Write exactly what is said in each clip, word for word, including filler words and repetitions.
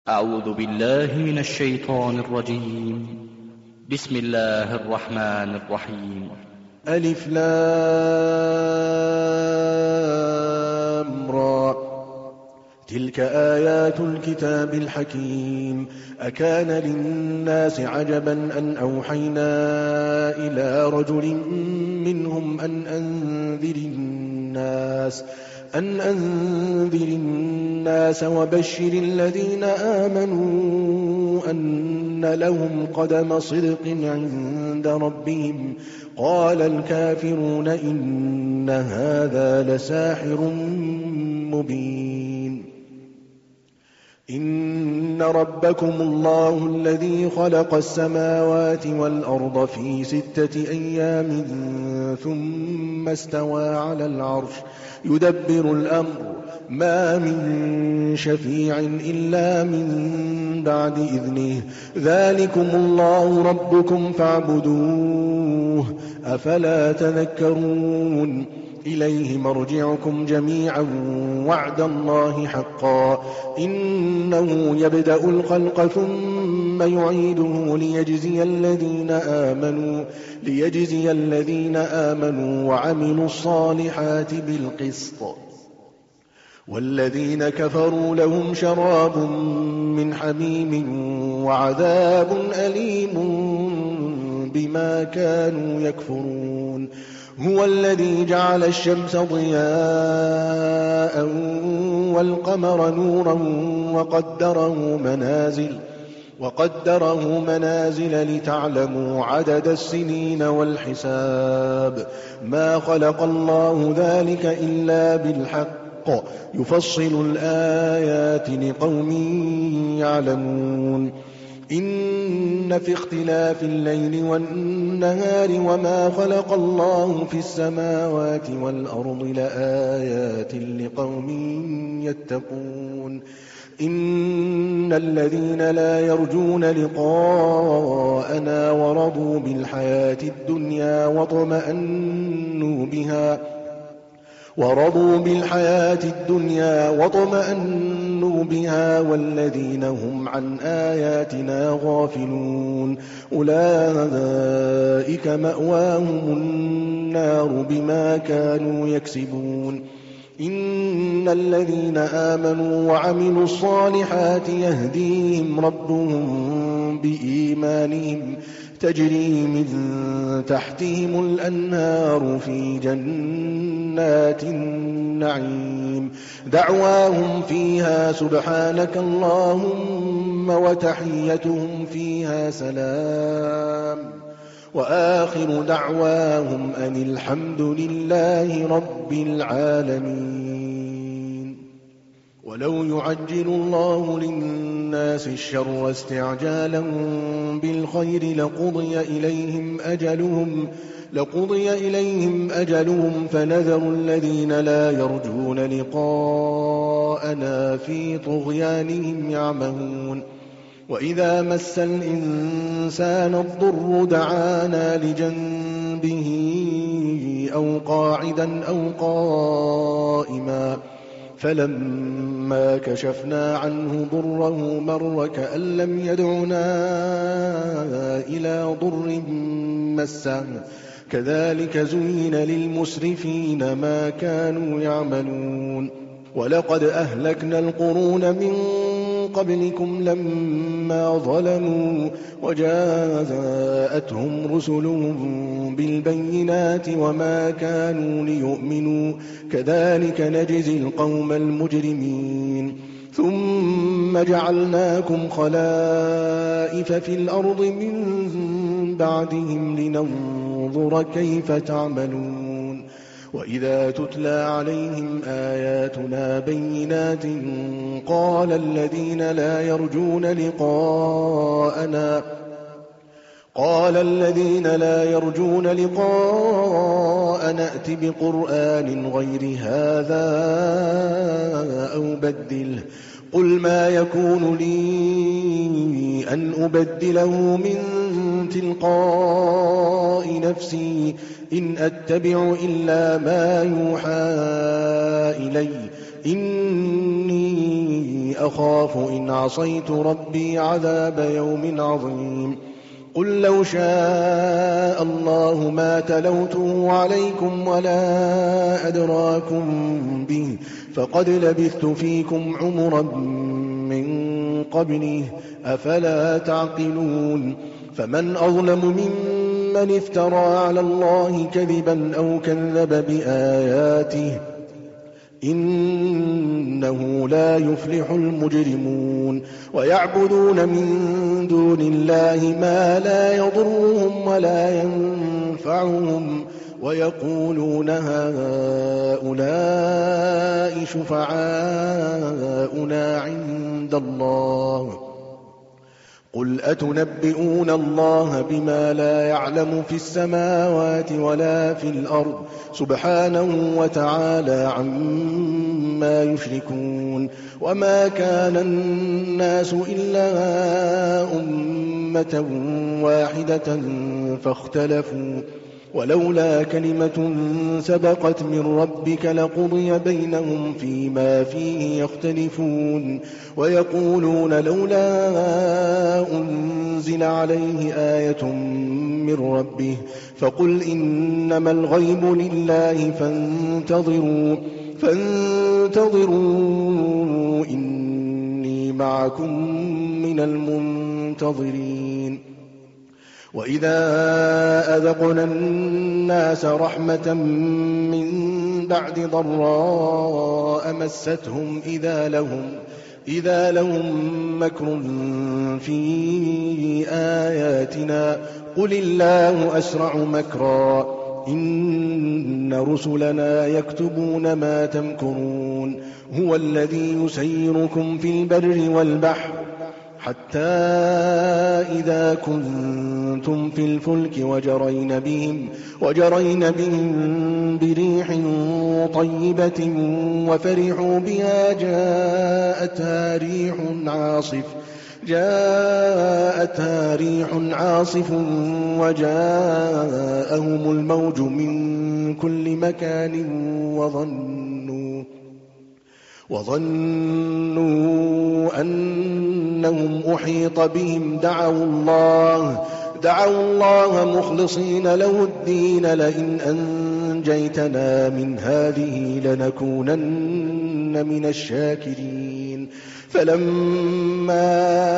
أعوذ بالله من الشيطان الرجيم. بسم الله الرحمن الرحيم. ألف لام را تلك آيات الكتاب الحكيم. أكان للناس عجبا أن أوحينا إلى رجل منهم أن أنذر الناس أن أنذر الناس وبشر الذين آمنوا أن لهم قدم صدق عند ربهم. قال الكافرون إن هذا لساحر مبين. إن ربكم الله الذي خلق السماوات والأرض في ستة أيام ثم استوى على العرش يدبر الأمر ما من شفيع إلا من بعد إذنه. ذلكم الله ربكم فاعبدوه أفلا تذكرون. إليه مرجعكم جميعا وعد الله حقا إنه يبدأ الخلق ثم يعيده ليجزي الذين آمنوا ليجزي الذين آمنوا وعملوا الصالحات بالقسط والذين كفروا لهم شراب من حميم وعذاب أليم بما كانوا يكفرون. هو الذي جعل الشمس ضياء والقمر نورا وقدره منازل وقدره منازل لتعلموا عدد السنين والحساب. ما خلق الله ذلك إلا بالحق يفصل الآيات لقوم يعلمون. إن في اختلاف الليل والنهار وما خلق الله في السماوات والأرض لآيات لقوم يتقون. إن الذين لا يرجون لقاءنا ورضوا بالحياة الدنيا واطمأنوا بها ورضوا بالحياة الدنيا واطمأنوا بها والذين هم عن آياتنا غافلون أولئك مأواهم النار بما كانوا يكسبون. إن الذين آمنوا وعملوا الصالحات يهديهم ربهم بإيمانهم تجري من تحتهم الأنهار في جنات النعيم. دعواهم فيها سبحانك اللهم وتحيتهم فيها سلام وآخر دعواهم أن الحمد لله رب العالمين. ولو يعجل الله للناس الشر استعجالهم بالخير لقضي إليهم أجلهم لقضي إليهم أجلهم فنذر الذين لا يرجون لقاءنا في طغيانهم يعمهون. وإذا مس الإنسان الضر دعانا لجنبه أو قاعدا أو قائما فلما كشفنا عنه ضره مر كأن لم يدعنا إلى ضر مسه كذلك زين للمسرفين ما كانوا يعملون. ولقد أهلكنا القرون من قبلكم لما ظلموا وجاءتهم رسلهم بالبينات وما كانوا ليؤمنوا كذلك نجزي القوم المجرمين. ثم جعلناكم خلائف في الأرض من بعدهم لننظر كيف تعملون. وإذا تتلى عليهم آياتنا بينات قال الذين لا يرجون لقاءنا قال الذين لا يرجون لقاءنا ائت بقرآن غير هذا أو بدله قل ما يكون لي أن أبدله من تلقاء نفسي إن أتبع إلا ما يوحى إلي إني أخاف إن عصيت ربي عذاب يوم عظيم قل لو شاء الله ما تلوته عليكم ولا أدراكم به فقد لبثت فيكم عمرا من قبله أفلا تعقلون فمن أظلم ممن افترى على الله كذبا أو كذب بآياته إنه لا يفلح المجرمون ويعبدون من دون الله ما لا يضرهم ولا ينفعهم ويقولون هؤلاء شفعاؤنا عند الله قل أتنبئون الله بما لا يعلم في السماوات ولا في الأرض سبحانه وتعالى عما يشركون وما كان الناس إلا أمة واحدة فاختلفوا ولولا كلمة سبقت من ربك لقضي بينهم فيما فيه يختلفون ويقولون لولا أنزل عليه آية من ربه فقل إنما الغيب لله فانتظروا فانتظروا إني معكم من المنتظرين وإذا أذقنا الناس رحمة من بعد ضراء مستهم إذا لهم إذا لهم مكر في آياتنا قل الله أسرع مكرا إن رسلنا يكتبون ما تمكرون هو الذي يسيركم في البر والبحر حتى إذا كنتم في الفلك وجرين بهم, وجرين بهم بريح طيبة وفرحوا بها جاءتها ريح عاصف جاءتها ريح عاصف وجاءهم الموج من كل مكان وظنوا وظنوا أنهم أحيط بهم دعوا الله دعوا الله مخلصين له الدين لئن أنجيتنا من هذه لنكونن من الشاكرين فلما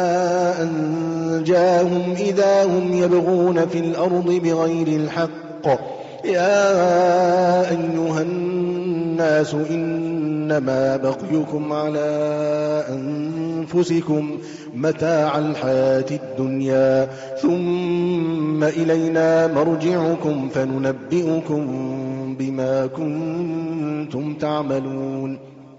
أنجاهم إذا هم يبغون في الأرض بغير الحق يا أيها الناس إنما بغيكم على أنفسكم متاع الحياة الدنيا ثم إلينا مرجعكم فننبئكم بما كنتم تعملون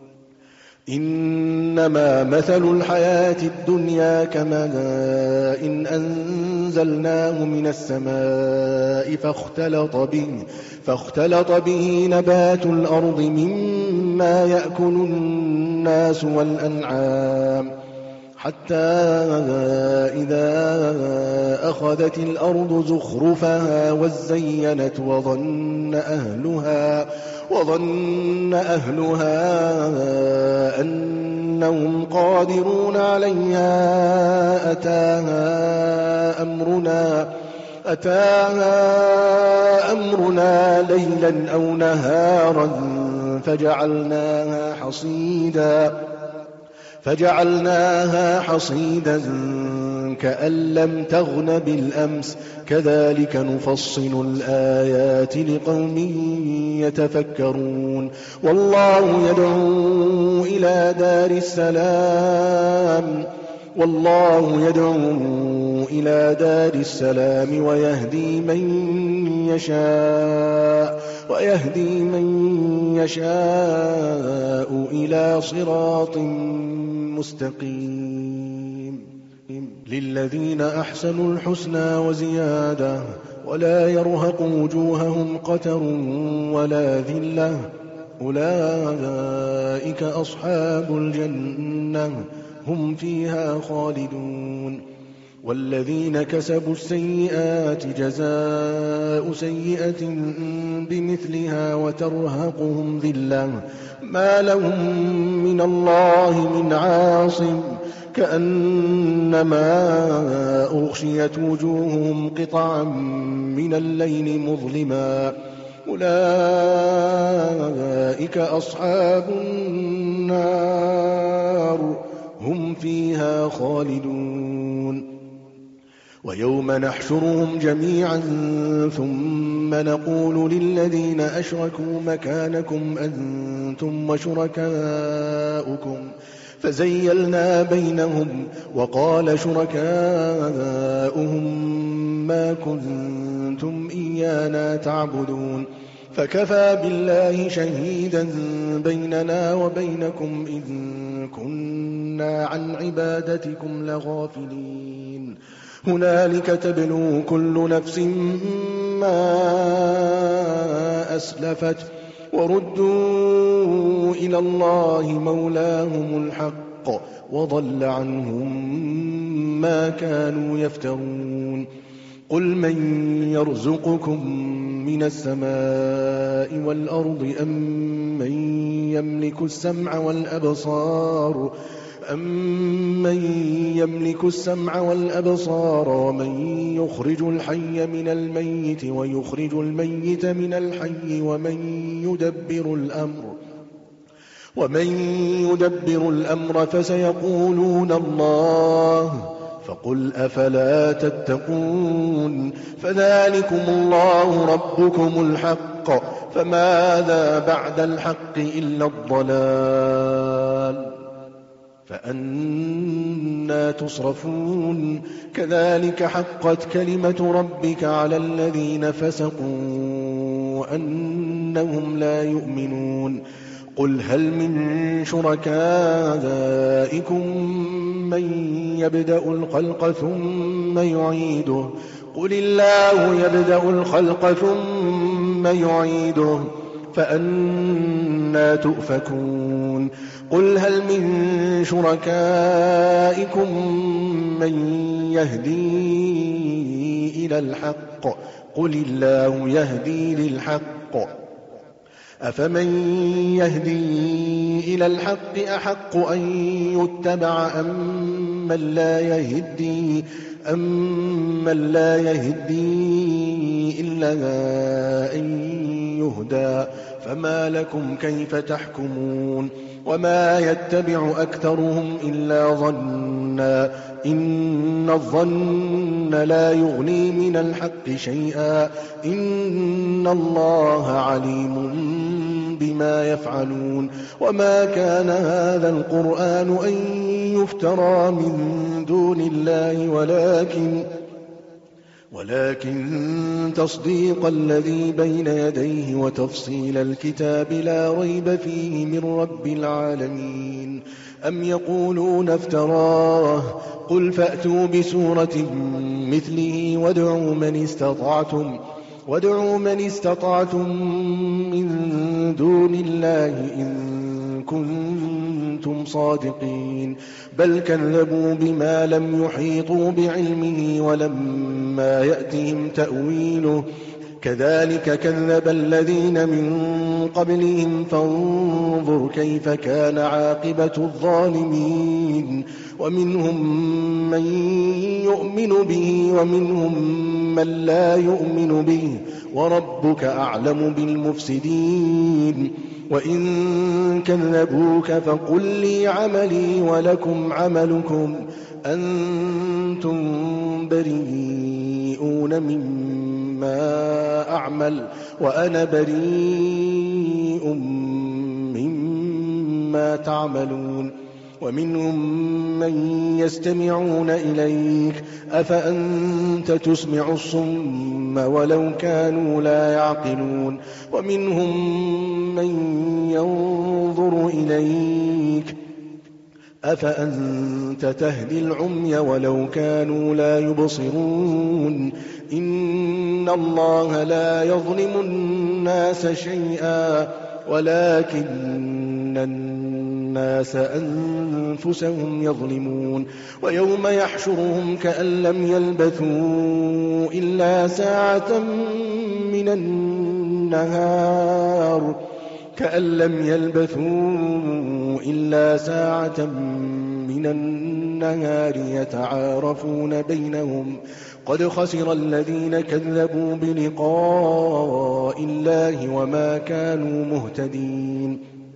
إنما مثل الحياة الدنيا كماء إن أنزلناه من السماء فاختلط به, فاختلط به نبات الأرض مما يأكل الناس والأنعام حتى إذا أخذت الأرض زخرفها وزينت وظن أهلها وظن أهلها أنهم قادرون عليها أتاها أمرنا أتاها أمرنا ليلا أو نهارا فجعلناها حصيدا فجعلناها حصيدا كأن لم تغن بالأمس كذلك نفصل الآيات لقوم يتفكرون والله يدعو إلى دار السلام والله يدعو إلى دار السلام ويهدي من يشاء ويهدي من يشاء إلى صراط مستقيم للذين أحسنوا الحسنى وزيادة ولا يرهق وجوههم قتر ولا ذلة أولئك أصحاب الجنة هم فيها خالدون والذين كسبوا السيئات جزاء سيئة بمثلها وترهقهم ذلة ما لهم من الله من عاصم كأنما أغشيت وجوههم قطعا من الليل مظلما أولئك أصحاب النار هم فيها خالدون ويوم نحشرهم جميعا ثم نقول للذين أشركوا مكانكم أنتم وشركاؤكم فزيلنا بينهم وقال شركاؤهم ما كنتم إيانا تعبدون فكفى بالله شهيدا بيننا وبينكم إذ كنا عن عبادتكم لغافلين هنالك تبلو كل نفس ما أسلفت وردوا إلى الله مولاهم الحق وضل عنهم ما كانوا يفترون قل من يرزقكم من السماء والأرض أم من يملك السمع والأبصار أَمَّن يَمْلِكُ السَّمْعَ وَالْأَبْصَارَ وَمَن يُخْرِجُ الْحَيَّ مِنَ الْمَيِّتِ وَيُخْرِجُ الْمَيِّتَ مِنَ الْحَيِّ وَمَن يُدَبِّرُ الْأَمْرَ وَمَن يُدَبِّرُ الْأَمْرَ فَسَيَقُولُونَ اللَّهُ فَقُلْ أَفَلَا تَتَّقُونَ فَذَلِكُمُ اللَّهُ رَبُّكُمُ الْحَقُّ فَمَاذَا بَعْدَ الْحَقِّ إِلَّا الضَّلَالُ فأنا تصرفون كذلك حقت كلمة ربك على الذين فسقوا أنهم لا يؤمنون قل هل من شركائكم من يبدأ الخلق ثم يعيده قل الله يبدأ الخلق ثم يعيده فأنا تؤفكون قل هل من شركائكم من يهدي إلى الحق قل الله يهدي للحق أفمن يهدي إلى الحق أحق أن يتبع أم من لا يهدي أم من لا يهدي إلا أن يهدى فما لكم كيف تحكمون وما يتبع أكثرهم إلا ظنا إن الظن لا يغني من الحق شيئا إن الله عليم بما يفعلون وما كان هذا القرآن أن يفترى من دون الله ولكن ولكن تصديق الذي بين يديه وتفصيل الكتاب لا ريب فيه من رب العالمين أم يقولون افتراه قل فأتوا بسورة مثله وادعوا من استطعتم وادعوا من استطعتم من دون الله إن كنتم صادقين بل كذبوا بما لم يحيطوا بعلمه ولما يأتهم تأويله كذلك كذب الذين من قبلهم فانظر كيف كان عاقبة الظالمين ومنهم من يؤمن به ومنهم من لا يؤمن به وربك أعلم بالمفسدين وإن كذبوك فقل لي عملي ولكم عملكم أنتم بريئون مما أعمل وأنا بريء مما تعملون ومنهم من يستمعون إليك أفأنت تسمع الصم ولو كانوا لا يعقلون ومنهم من ينظر إليك أفأنت تهدي العمي ولو كانوا لا يبصرون إن الله لا يظلم الناس شيئا ولكن الناس أنفسهم يظلمون ويوم يحشرهم كأن لم يلبثوا إلا ساعة من النهار كأن لم يلبثوا إلا ساعة من النهار يتعارفون بينهم قد خسر الذين كذبوا بلقاء الله وما كانوا مهتدين.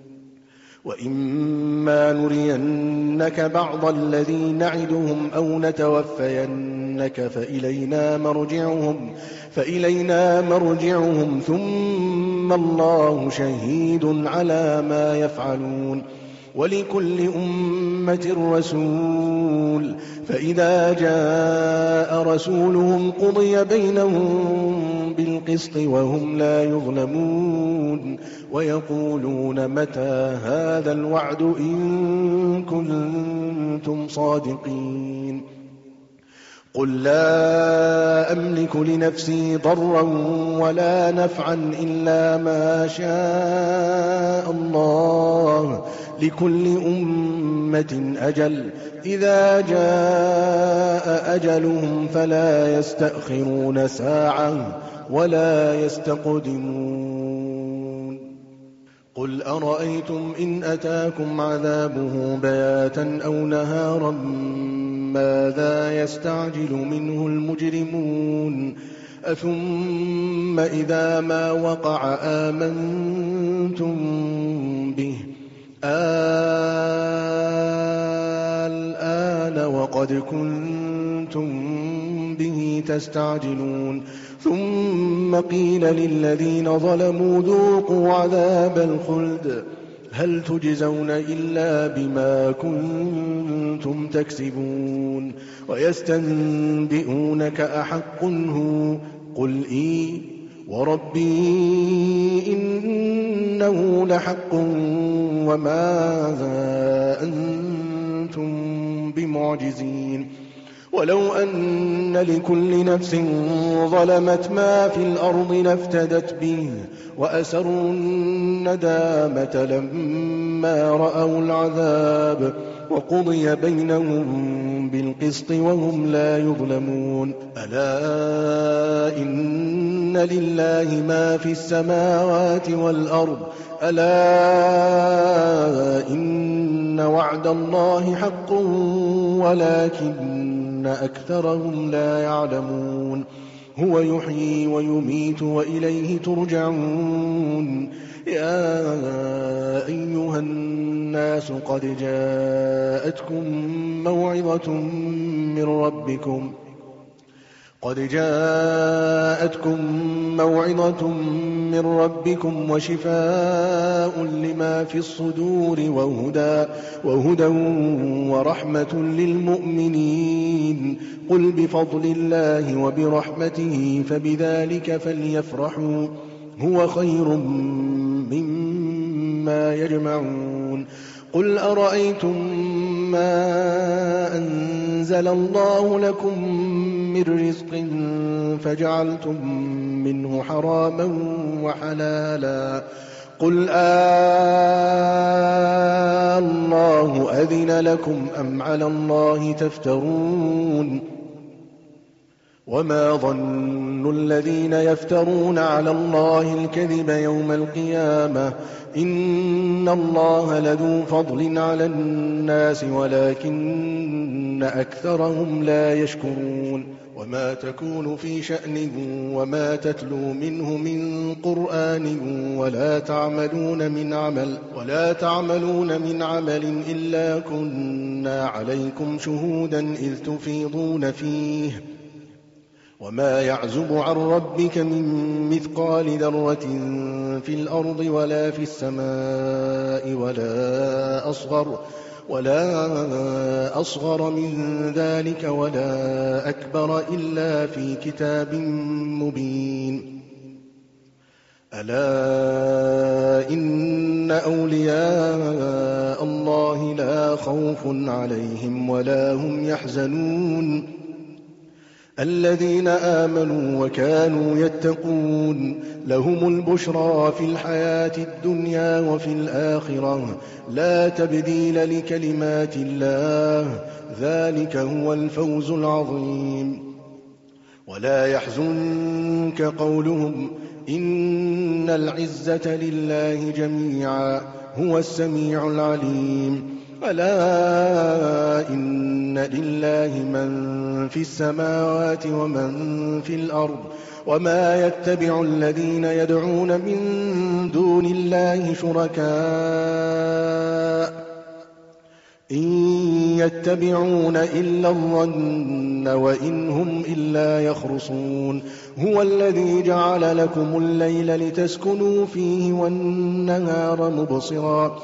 وإما نرينك بعض الذي نعدهم أو نتوفينك فإلينا مرجعهم, فإلينا مرجعهم ثم الله شهيد على ما يفعلون. ولكل أمة رسول فإذا جاء رسولهم قضي بينهم بالقسط وهم لا يظلمون. ويقولون متى هذا الوعد إن كنتم صادقين. قل لا أملك لنفسي ضرا ولا نفعا إلا ما شاء الله لكل أمة أجل إذا جاء أجلهم فلا يستأخرون ساعة ولا يستقدمون. قل أرأيتم إن أتاكم عذابه بياتا أو نهارا ماذا يستعجل منه المجرمون أثم إذا ما وقع آمنتم به الآن وقد كنتم به تستعجلون. ثم قيل للذين ظلموا ذوقوا عذاب الخلد هل تجزون إلا بما كنتم تكسبون. ويستنبئونك أحق هو قل إي وربي إنه لحق وما أنتم بمعجزين. ولو أن لكل نفس ظلمت ما في الأرض لافتدت به وأسروا الندامة لما رأوا العذاب وقضي بينهم بالقسط وهم لا يظلمون. ألا إن لله ما في السماوات والأرض ألا إن وعد الله حق ولكن أكثرهم لا يعلمون. هو يحيي ويميت وإليه ترجعون. يا أيها الناس قد جاءتكم موعظة من ربكم قد جاءتكم موعظة من ربكم وشفاء لما في الصدور وهدى, وهدى ورحمة للمؤمنين. قل بفضل الله وبرحمته فبذلك فليفرحوا هو خير مما يجمعون. قل أرأيتم ما أنزل الله لكم من رزق فجعلتم منه حراما وحلالا قل آه الله أذن لكم أم على الله تفترون. وما ظن الذين يفترون على الله الكذب يوم القيامة إن الله لذو فضل على الناس ولكن أكثرهم لا يشكرون. وما تكون في شأن وما تتلو منه من قرآن ولا تعملون من عمل ولا تعملون من عمل إلا كنا عليكم شهودا إذ تفيضون فيه. وما يعزب عن ربك من مثقال ذرة في الأرض ولا في السماء ولا أصغر ولا أصغر من ذلك ولا أكبر إلا في كتاب مبين. ألا إن أولياء الله لا خوف عليهم ولا هم يحزنون الذين آمنوا وكانوا يتقون لهم البشرى في الحياة الدنيا وفي الآخرة لا تبديل لكلمات الله ذلك هو الفوز العظيم. ولا يحزنك قولهم إن العزة لله جميعا هو السميع العليم ألا إن لله من في السماوات ومن في الأرض وما يتبع الذين يدعون من دون الله شركاء إن يتبعون إلا الظن وإن هم إلا يخرصون هو الذي جعل لكم الليل لتسكنوا فيه والنهار مبصرا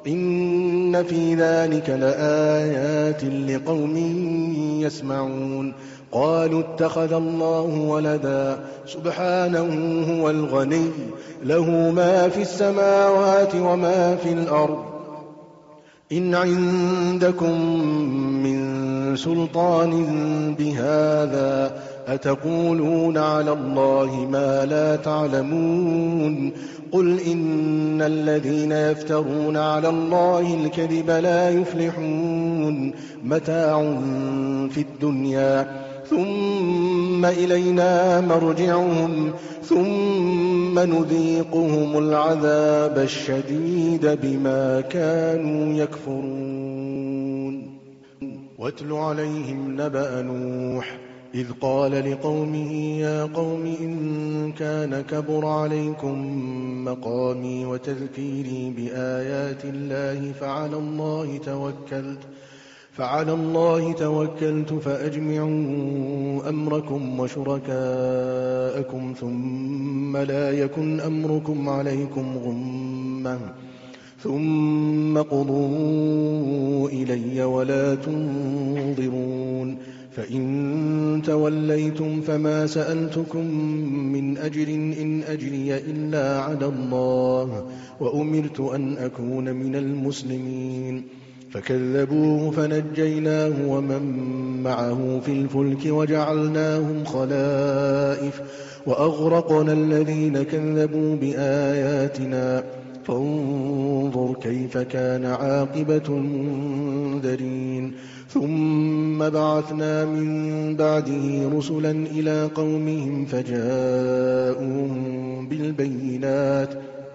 إن في ذلك لآيات لقوم يسمعون قالوا اتخذ الله ولدا سبحانه هو الغني له ما في السماوات وما في الأرض إن عندكم من سلطان بهذا أتقولون على الله ما لا تعلمون قل إن الذين يفترون على الله الكذب لا يفلحون متاع في الدنيا ثم إلينا مرجعهم ثم نذيقهم العذاب الشديد بما كانوا يكفرون واتل عليهم نبأ نوح إذ قال لقومه يا قوم إن كان كبر عليكم مقامي وتذكيري بآيات الله فعلى الله توكلت فعلى الله توكلت فأجمعوا أمركم وشركاءكم ثم لا يكن أمركم عليكم غمة ثم قضوا إلي ولا تنظرون فإن توليتم فما سألتكم من أجر إن أجري إلا على الله وأمرت أن أكون من المسلمين فكذبوه فنجيناه ومن معه في الفلك وجعلناهم خلائف وأغرقنا الذين كذبوا بآياتنا فانظر كيف كان عاقبة المنذرين ثم بعثنا من بعده رسلا إلى قومهم فجاءوهم بالبينات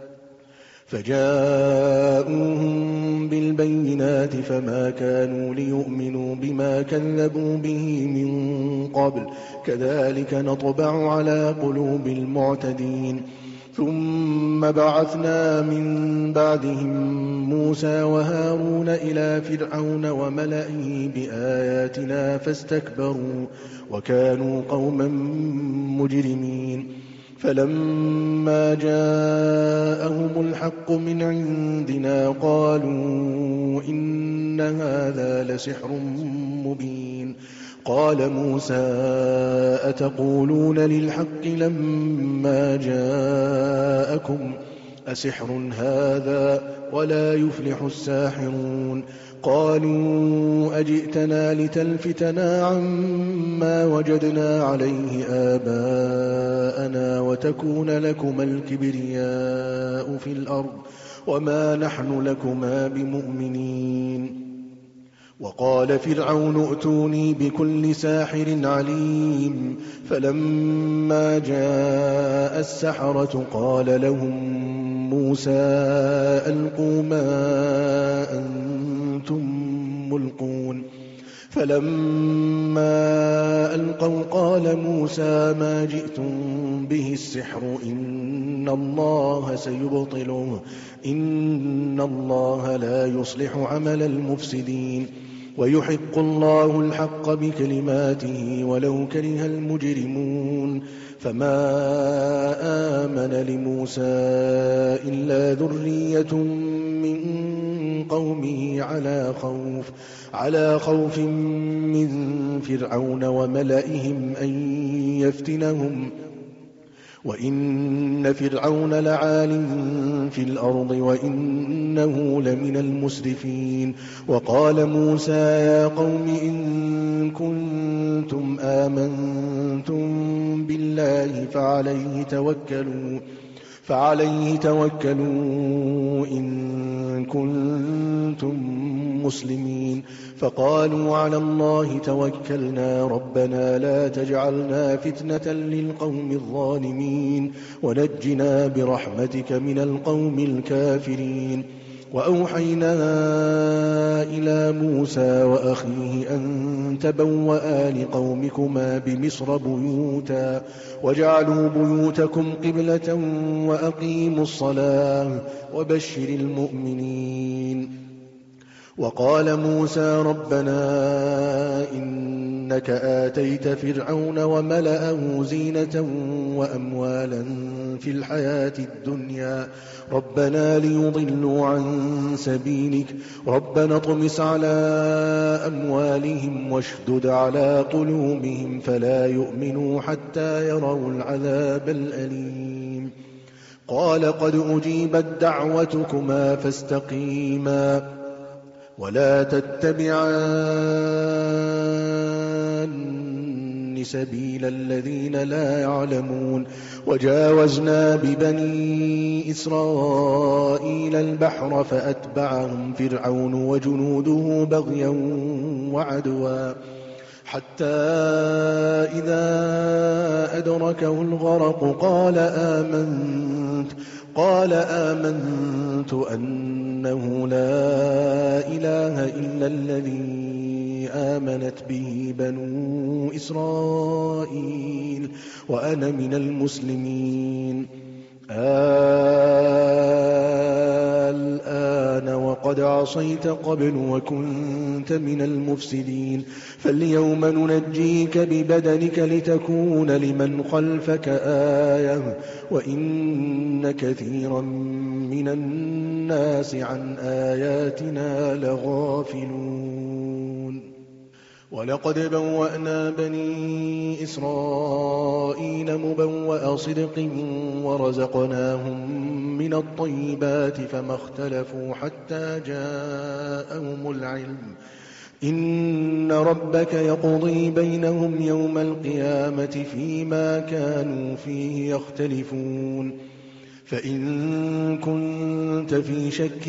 فجاءوهم بالبينات فما كانوا ليؤمنوا بما كذبوا به من قبل كذلك نطبع على قلوب المعتدين ثم بعثنا من بعدهم موسى وهارون إلى فرعون وملئه بآياتنا فاستكبروا وكانوا قوما مجرمين فلما جاءهم الحق من عندنا قالوا إن هذا لسحر مبين قال موسى أتقولون للحق لما جاءكم أسحر هذا ولا يفلح الساحرون قالوا أجئتنا لتلفتنا عما وجدنا عليه آباءنا وتكون لكما الكبرياء في الأرض وما نحن لكما بمؤمنين وقال فرعون ائتوني بكل ساحر عليم فلما جاء السحرة قال لهم موسى ألقوا ما أنتم ملقون فلما ألقوا قال موسى ما جئتم به السحر إن الله سيبطله إن الله لا يصلح عمل المفسدين ويحق الله الحق بكلماته ولو كره المجرمون فما آمن لموسى إلا ذرية من قومه على خوف على خوف من فرعون وملئهم أن يفتنهم وإن فرعون لعال في الأرض وإنه لمن المسرفين وقال موسى يا قوم إن كنتم آمنتم بالله فعليه توكلوا فعليه توكلوا إن كنتم مسلمين فقالوا على الله توكلنا ربنا لا تجعلنا فتنة للقوم الظالمين ونجنا برحمتك من القوم الكافرين. وأوحينا إلى موسى وأخيه أن تبوأ لقومكما بمصر بيوتا واجعلوا بيوتكم قبلة وأقيموا الصلاة وبشر المؤمنين. وقال موسى ربنا إنك آتيت فرعون وملأه زينة وأموالا في الحياة الدنيا ربنا ليضلوا عن سبيلك ربنا اطمس على أموالهم واشدد على قلوبهم فلا يؤمنوا حتى يروا العذاب الأليم. قال قد أجيبت دعوتكما فاستقيما ولا تتبعان سبيل الذين لا يعلمون. وجاوزنا ببني إسرائيل البحر فأتبعهم فرعون وجنوده بغيا وعدوا حتى إذا أدركه الغرق قال آمنت قال آمنت أنه لا إله إلا الذي آمنت به بنو إسرائيل وأنا من المسلمين. الآن وقد عصيت قبل وكنت من المفسدين فاليوم ننجيك ببدنك لتكون لمن خلفك آية وإن كثيرا من الناس عن آياتنا لغافلون. ولقد بوأنا بني إسرائيل مبوأ صدق ورزقناهم من الطيبات فما اختلفوا حتى جاءهم العلم إن ربك يقضي بينهم يوم القيامة فيما كانوا فيه يختلفون. فإن كنت في شك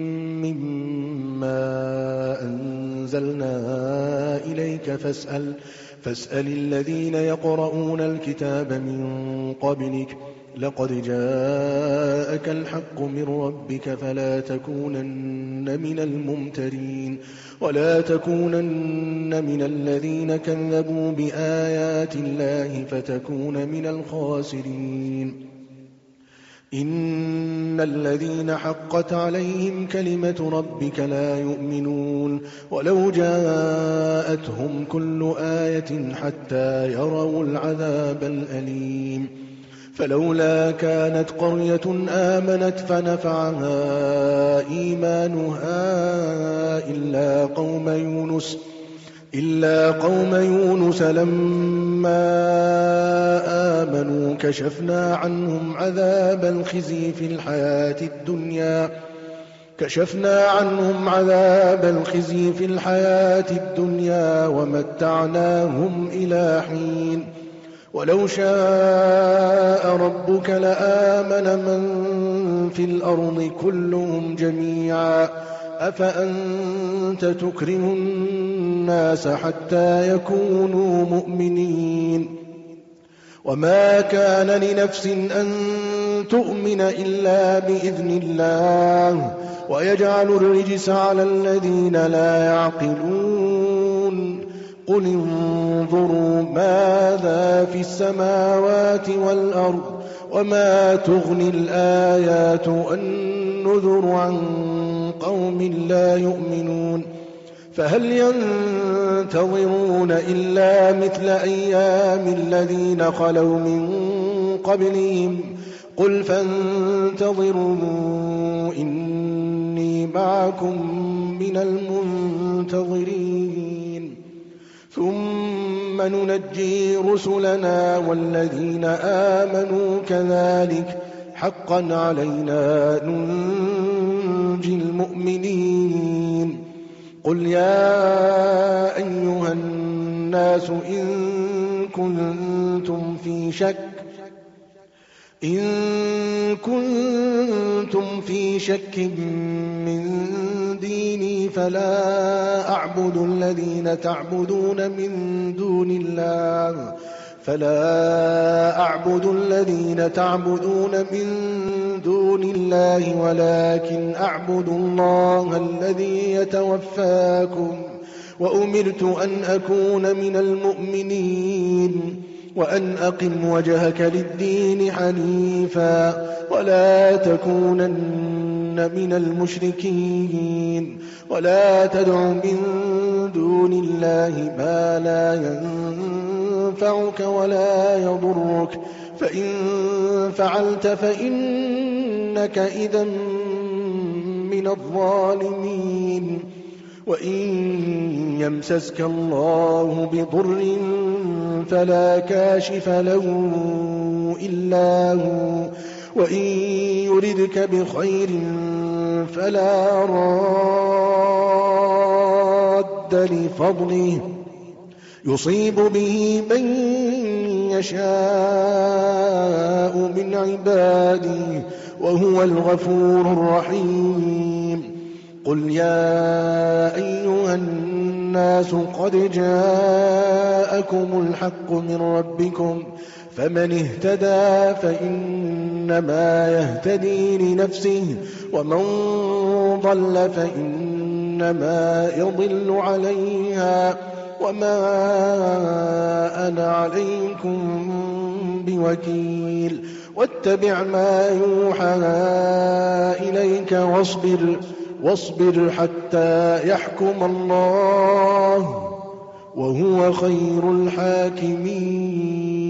مما أنزلنا إليك فاسأل, فاسأل الذين يقرؤون الكتاب من قبلك لقد جاءك الحق من ربك فلا تكونن من الممترين ولا تكونن من الذين كذبوا بآيات الله فتكون من الخاسرين. إن الذين حقت عليهم كلمة ربك لا يؤمنون ولو جاءتهم كل آية حتى يروا العذاب الأليم. فلولا كانت قرية آمنت فنفعها إيمانها إلا قوم يونس إلا قوم يونس لما آمنوا كشفنا عنهم عذاب الخزي في الحياة الدنيا كشفنا عنهم عذاب الخزي في الحياة الدنيا ومتعناهم إلى حين. ولو شاء ربك لآمن من في الأرض كلهم جميعا أفأنت تكره الناس حتى يكونوا مؤمنين. وما كان لنفس أن تؤمن إلا بإذن الله ويجعل الرجس على الذين لا يعقلون. قل انظروا ماذا في السماوات والأرض وما تغني الآيات والنذر عن قوم لا يؤمنون. فهل ينتظرون إلا مثل أيام الذين خلوا من قبلهم قل فانتظروا إني معكم من المنتظرين. ثم ننجي رسلنا والذين آمنوا كذلك حقا علينا ننجي المؤمنين. قل يا أيها الناس إن كنتم في شك إن كنتم في شك من ديني فلا أعبد الذين تعبدون من دون الله فلا أعبد الذين تعبدون من دون الله ولكن أعبد الله الذي يتوفاكم وأمرت أن أكون من المؤمنين وأن أقم وجهك للدين حنيفا ولا تكونن من المشركين ولا تدع من دون الله ما لا ينفعك ولا يضرك فإن فعلت فإنك إذا من الظالمين وإن يمسسك الله بضر فلا كاشف له إلا هو وإن يردك بخير فلا راد لفضله يصيب به من يشاء من عباده وهو الغفور الرحيم قل يا أيها الناس قد جاءكم الحق من ربكم فمن اهتدى فإنما يهتدي لنفسه ومن ضل فإنما يضل عليها وما أنا عليكم بوكيل واتبع ما يوحى إليك واصبر واصبر حتى يحكم الله وهو خير الحاكمين